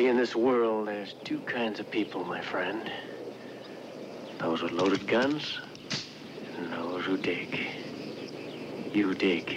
see, in this world, there's two kinds of people, my friend. Those with loaded guns and those who dig. You dig.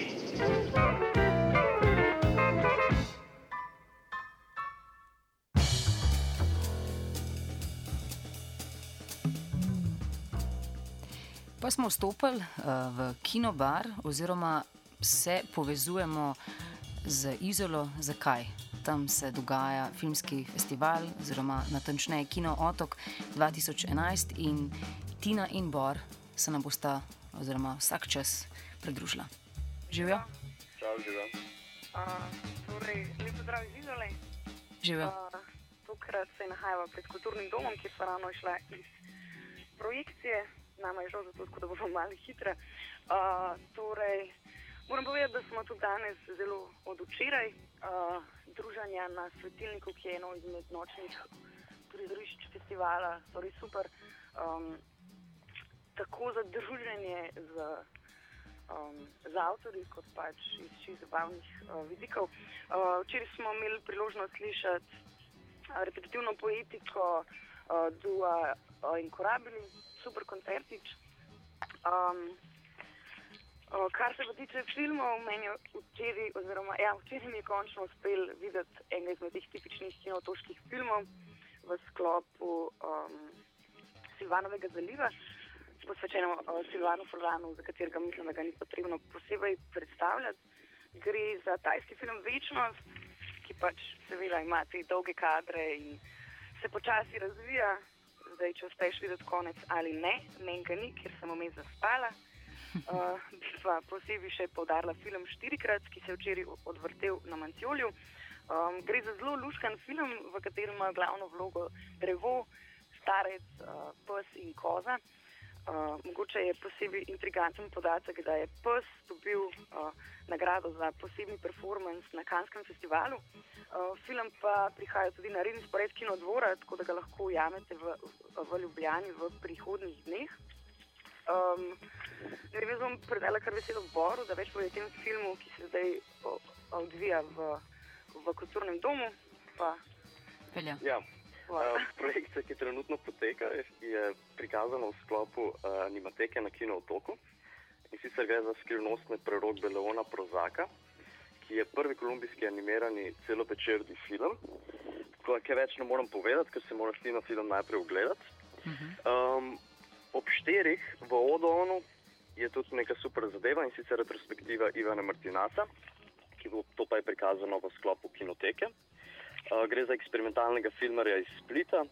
Pa smo vstopili v kinobar oziroma se povezujemo z Izolo. Zakaj? Tam se dogaja filmski festival oziroma natančneje Kino Otok 2011 in Tina in Bor se nam bosta oziroma vsak čas pridružila. Živijo? Čau, živijo. Torej, lep pozdrav iz Izole. Živijo. Tokrat se nahajamo pred kulturnim domom, kjer so ravno išla iz projekcije. Nama je žal zato, da bomo malo hitre. Torej, moram povedati, da smo tudi danes zelo od včeraj druženja na Svetilniku, ki je eno izmed nočnih prizorišč festivala, torej super. Tako za druženje z avtorji, kot pač iz čisto zabavnih vidikov. Včeraj smo imeli priložnost slišati repetitivno poetiko dua Incorabili, super koncertič. Kar se pa tiče filmov, meni je včeraj mi je končno uspel videti enega izmed teh tipičnih kinotoških filmov v sklopu Silvanovega zaliva, posvečeno Silvanu Furlanu, za katerega mislim, da ga ni potrebno posebej predstavljati. Gre za tajski film Večnost, ki pač seveda ima te dolge kadre in se počasi razvija. Zdaj, če uspeš videti konec ali ne, meni ga ni, ker sem vmes zaspala. Bi pa posebej še poudarila film Štirikrat, ki se je včeraj odvrtel na Mantiolju. Gre za zelo luškan film, v katerem ima glavno vlogo drevo, starec, pes in koza. Mogoče je posebej intriganten podatek, da je pes dobil nagrado za posebni performance na Canneskem festivalu. Film pa prihaja tudi na redni spored Kinodvora, tako da ga lahko ujamete v Ljubljani v prihodnjih dneh. Jaz bom predala kar besedo Boru, da več pove o tem filmu, ki se zdaj odvija v kulturnem domu. Ja. Projekcija, ki trenutno poteka, je prikazana v sklopu animateke na Kino Otoku. In sicer gre za skrivnostne prerokbe Leona Prozaka, ki je prvi kolumbijski animirani celovečerni film. Kaj več ne moram povedati, ker se moraš ti na film najprej ogledati. Ob 4 v Odonu je tudi neka super zadeva, in sicer retrospektiva Ivana Martinasa, ki bo to pa je prikazano v sklopu Kinoteke. Gre za eksperimentalnega filmarja iz Splita.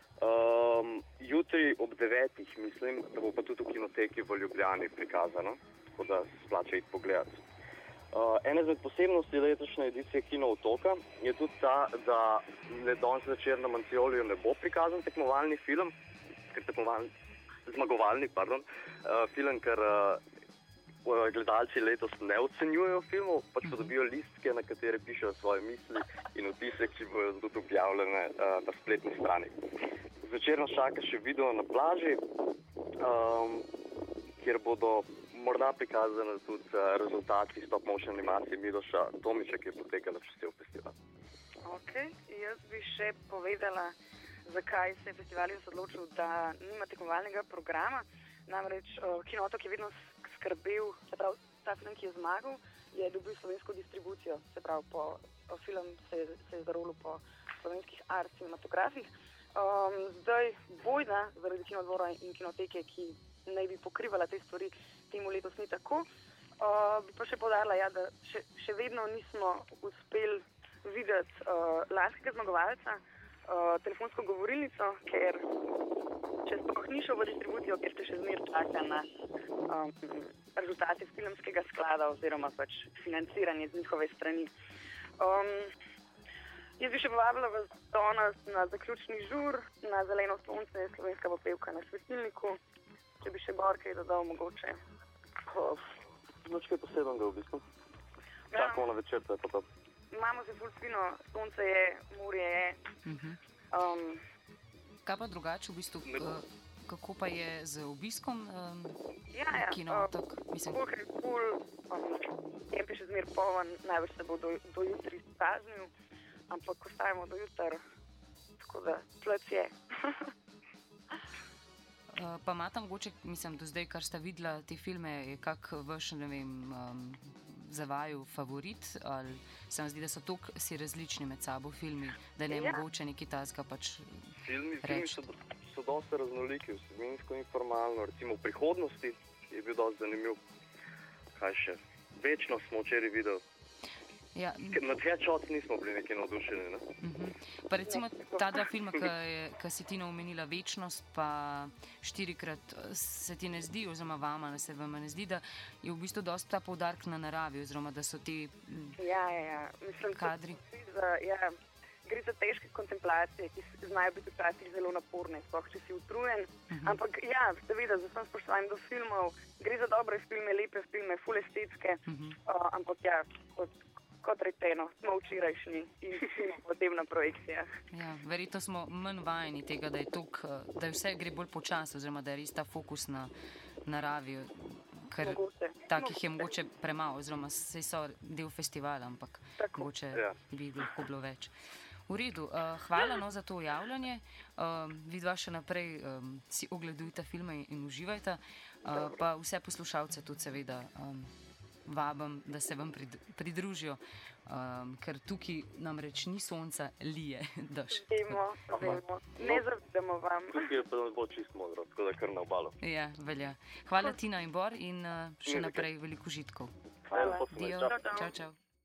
Jutri ob 9, mislim, da bo pa tudi v Kinoteki v Ljubljani prikazano, tako da se splača iti pogledati. Ena izmed posebnosti letošnje edicije Kino Otoka je tudi ta, da danes zvečer na Mantiolju ne bo prikazan tekmovalni film, film, ker gledalci letos ne ocenjujejo filmov, pač pa dobijo listke, na katere pišejo svoje misli in vtise, ki bodo tudi objavljene na spletni strani. Zvečer nas čaka še video na plaži, kjer bodo morda prikazane tudi rezultati stop motion animacije Miloša Tomića, ki je potekala čez cel festival. Ok, jaz bi še povedala, zakaj se je festival odločil, da nima tekmovalnega programa. Namreč Kino Otok je vedno skrbel, se pravi, ta film, ki je zmagal, je dobil slovensko distribucijo, se pravi, film se je zarolil po slovenskih art cinematografih. Zdaj bojda, zaradi Kinodvora in Kinoteke, ki naj bi pokrivala te stvari, temu letos ni tako. Bi pa še poudarila, da še vedno nismo uspeli videti lanskega zmagovalca, telefonsko govorilnico, ker če sploh ni šel v distribucijo, ker se še zmeraj čaka na rezultate filmskega sklada oziroma pač financiranje z njihove strani. Jaz bi še povabila vas danes na zaključni žur, na Zeleno sonce, slovenska popevka na Svetilniku. Če bi še Bor kaj dodal mogoče. Nič kaj posebnega v bistvu. Čakamo na večer, to je pa to. Imamo se ful fino, sonce je, morje je. Kaj pa drugače v bistvu, kako pa je z obiskom Kino Otok? Ful je ful, je še zmer poln, največ se bo do jutri praznil, ampak ko stajamo do jutra, tako da plec je. Pa imate mogoče, mislim, do zdaj, kar ste videla te filme, je kak vaš, ne vem, za vaju favorit, ali se vam zdi, da so toliko si različni med sabo filmi, da ne je mogoče neki tazga pač Filmi reči? so dosti raznoliki, vsebinsko in formalno. Recimo v prihodnosti je bil dosti zanimiv. Kaj še? Večno smo včeraj videli. Ja. Na Headshot nismo bili nekaj navdušeni. Ne? Pa recimo ta dva filma, ki si ti omenila, Večnost pa Štirikrat, se ti ne zdi, oziroma vama se vam ne zdi, da je v bistvu dosti ta poudarek na naravi, oziroma da so ti Mislim, kadri? Gre za težke kontemplacije, ki znajo biti včasih zelo naporne, sploh če si utrujen. Ampak seveda, z vsem spoštovanjem do filmov, gre za dobre filme, lepe filme, ful estetske, ampak kot rečeno, smo včerajšnji in smo potem na projekcijah. Ja, verjetno smo manj vajeni tega, da je vse gre bolj počasi, oziroma da je res ta fokus na naravi, ker takih je mogoče premalo, oziroma saj so del festivala, ampak mogoče bi lahko bilo več. V redu, hvala za to javljanje. Vidva še naprej si ogledujte filme in uživajte, pa vse poslušalce tudi seveda vabim, da se vam pridružijo, ker tukaj namreč ni sonca, lije dež. Vemo. Ne zavidamo vam. Tukaj je pa bo čisto modro, tako da kar na obalo. Ja, velja. Hvala Tina in Bor in še naprej veliko užitkov. Hvala. Dio. Čau.